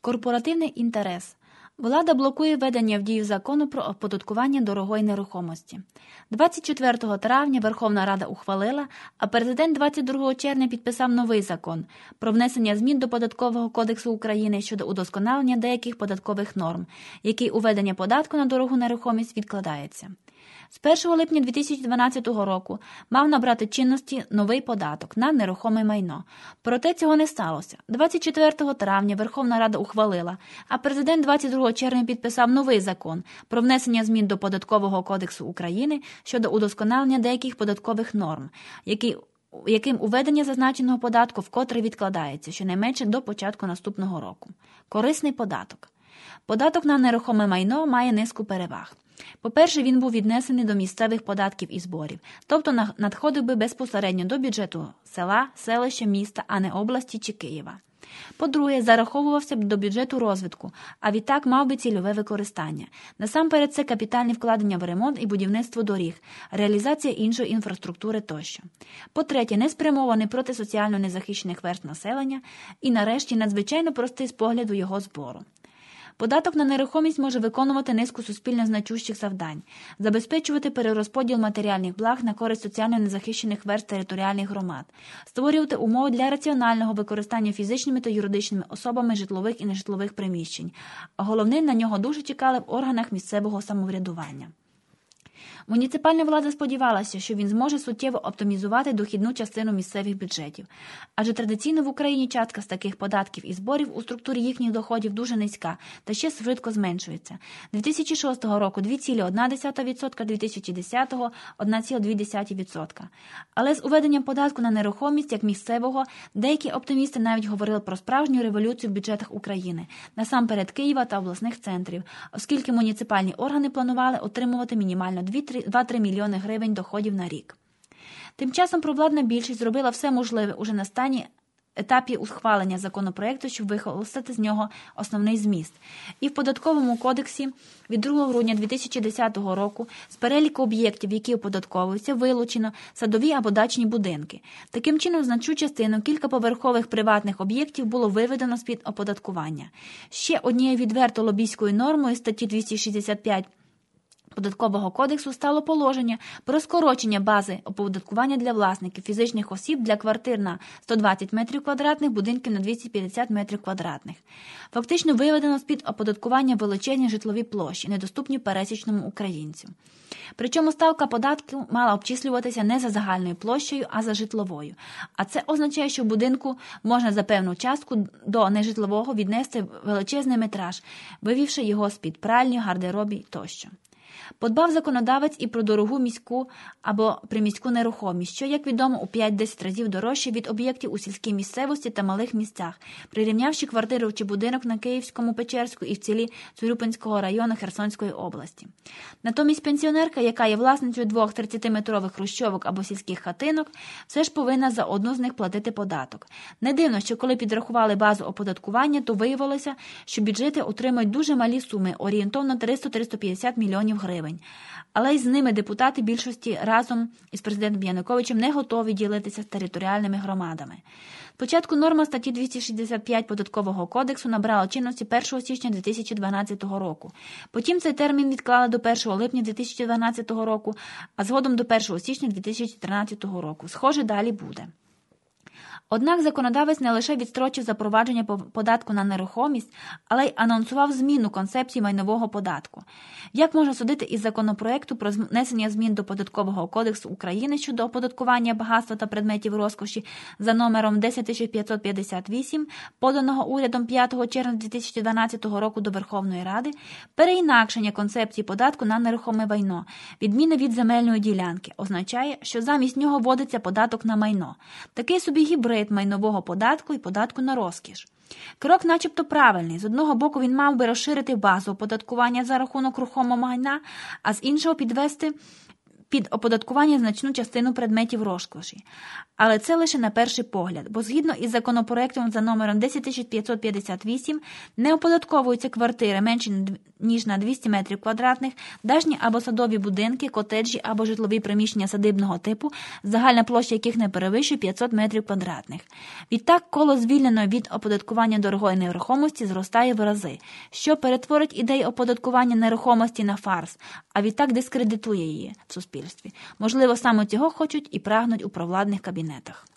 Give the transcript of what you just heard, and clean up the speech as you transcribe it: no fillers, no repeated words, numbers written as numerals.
Корпоративний інтерес. Влада блокує введення в дію закону про оподаткування дорогої нерухомості. 24 травня Верховна Рада ухвалила, а президент 22 червня підписав новий закон про внесення змін до Податкового кодексу України щодо удосконалення деяких податкових норм, який у введення податку на дорогу нерухомість відкладається. З 1 липня 2012 року мав набрати чинності новий податок на нерухоме майно. Проте цього не сталося. 24 травня Верховна Рада ухвалила, а президент 22 червня підписав новий закон про внесення змін до Податкового кодексу України щодо удосконалення деяких податкових норм, яким уведення зазначеного податку вкотре відкладається, щонайменше до початку наступного року. Корисний податок. Податок на нерухоме майно має низку переваг. По-перше, він був віднесений до місцевих податків і зборів, тобто надходив би безпосередньо до бюджету села, селища, міста, а не області чи Києва. По-друге, зараховувався б до бюджету розвитку, а відтак мав би цільове використання. Насамперед, це капітальні вкладення в ремонт і будівництво доріг, реалізація іншої інфраструктури тощо. По-третє, не спрямований проти соціально незахищених верств населення і, нарешті, надзвичайно простий з погляду його збору. Податок на нерухомість може виконувати низку суспільно значущих завдань, забезпечувати перерозподіл матеріальних благ на користь соціально незахищених верств територіальних громад, створювати умови для раціонального використання фізичними та юридичними особами житлових і нежитлових приміщень, а головне, на нього дуже чекали в органах місцевого самоврядування. Муніципальна влада сподівалася, що він зможе суттєво оптимізувати дохідну частину місцевих бюджетів, адже традиційно в Україні частка з таких податків і зборів у структурі їхніх доходів дуже низька та ще швидко зменшується. 2006 року 2,1%, 2010 – 1,2%. Але з уведенням податку на нерухомість як місцевого, деякі оптимісти навіть говорили про справжню революцію в бюджетах України, насамперед Києва та обласних центрів, оскільки муніципальні органи планували отримувати мінімально 2-3 мільйони гривень доходів на рік. Тим часом провладна більшість зробила все можливе уже на етапі ухвалення законопроекту, щоб вихолостити з нього основний зміст. І в Податковому кодексі від 2 грудня 2010 року з переліку об'єктів, які оподатковуються, вилучено садові або дачні будинки. Таким чином, значну частину кількаповерхових приватних об'єктів було виведено з-під оподаткування. Ще однією відверто лобійською нормою статті 265 Податкового кодексу стало положення про скорочення бази оподаткування для власників фізичних осіб для квартир на 120 метрів квадратних, будинків на 250 метрів квадратних. Фактично виведено з-під оподаткування величезні житлові площі, недоступні пересічному українцю. Причому ставка податку мала обчислюватися не за загальною площею, а за житловою. А це означає, що в будинку можна за певну частку до нежитлового віднести величезний метраж, вивівши його з-під пральні, гардеробі тощо. Подбав законодавець і про дорогу міську або приміську нерухомість, що, як відомо, у 5-10 разів дорожче від об'єктів у сільській місцевості та малих місцях, прирівнявши квартиру чи будинок на Київському, Печерську і в цілі Цюрюпинського району Херсонської області. Натомість пенсіонерка, яка є власницею 2 30-метрових хрущовок або сільських хатинок, все ж повинна за одну з них платити податок. Не дивно, що коли підрахували базу оподаткування, то виявилося, що бюджети отримують дуже малі суми, орієнтовно 300-350 мільйонів гривень. Але й з ними депутати більшості разом із президентом Януковичем не готові ділитися з територіальними громадами. Спочатку норма статті 265 Податкового кодексу набрала чинності 1 січня 2012 року. Потім цей термін відклали до 1 липня 2012 року, а згодом до 1 січня 2013 року. Схоже, далі буде. Однак законодавець не лише відстрочив запровадження податку на нерухомість, але й анонсував зміну концепції майнового податку. Як можна судити із законопроекту про внесення змін до Податкового кодексу України щодо оподаткування багатства та предметів розкоші за номером 10558, поданого урядом 5 червня 2012 року до Верховної Ради, переінакшення концепції податку на нерухоме майно, відміна від земельної ділянки, означає, що замість нього вводиться податок на майно. Такий собі гібрид майнового податку і податку на розкіш. Крок начебто правильний. З одного боку він мав би розширити базу оподаткування за рахунок рухомого майна, а з іншого під оподаткування значну частину предметів розкоші. Але це лише на перший погляд, бо згідно із законопроектом за номером 10558 не оподатковуються квартири менші, ніж на 200 метрів квадратних, дачні або садові будинки, котеджі або житлові приміщення садибного типу, загальна площа яких не перевищує 500 метрів квадратних. Відтак, коло звільнено від оподаткування дорогої нерухомості зростає в рази, що перетворить ідею оподаткування нерухомості на фарс, а відтак дискредитує її в суспільстві. Можливо, саме цього хочуть і прагнуть у провладних кабінетах.